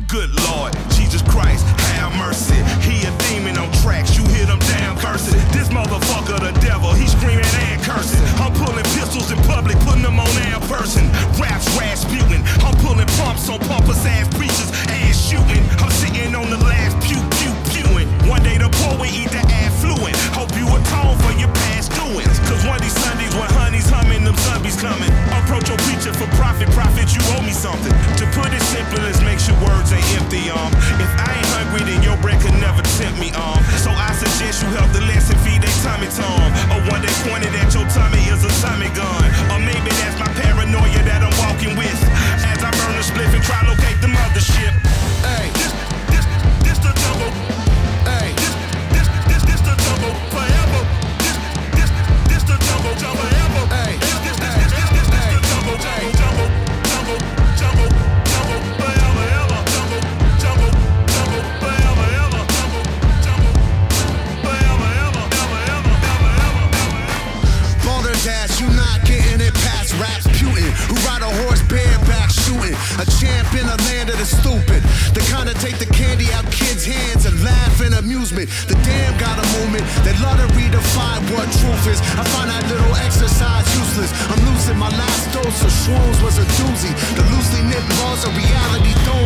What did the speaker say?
Good Lord, Jesus Christ, have mercy. He a demon on tracks, you hear them damn curses. This motherfucker the devil, he screaming and cursing. I'm pulling pistols in public, putting them on our person. Raps Rasputin, I'm pulling pumps on pompous ass preachers, ass shooting. I'm sitting on the last pew, pew, pewing. One day the poor will eat the affluent. Hope you atone for your past doings. Cause one of these Sundays when honey's humming, them zombies coming. Approach your preacher for profit, you owe me something. To put it simply, let's make sure words ain't empty, If I ain't hungry, then your bread could never tempt me, So I suggest you help the less and feed they tummy tom. Or one that pointed at your tummy is a Tommy gun. Or maybe that's my paranoia that I'm walking with. As I burn a spliff and try to locate the mothership. Hey, this the double. Hey, this the double forever. This the double forever. Hey, this the double forever ever. Double forever ever. Forever ever. Boulder Dash, you not getting it past raps Putin, who ride a horse bareback shooting. A champ in the land of the stupid. The kind of take the candy out kids' hands and laugh in amusement. The damn got a moment that love to redefine what truth is. I find that little exercise useless. I'm losing my last dose of shrooms was a doozy. The loosely knit laws of reality don't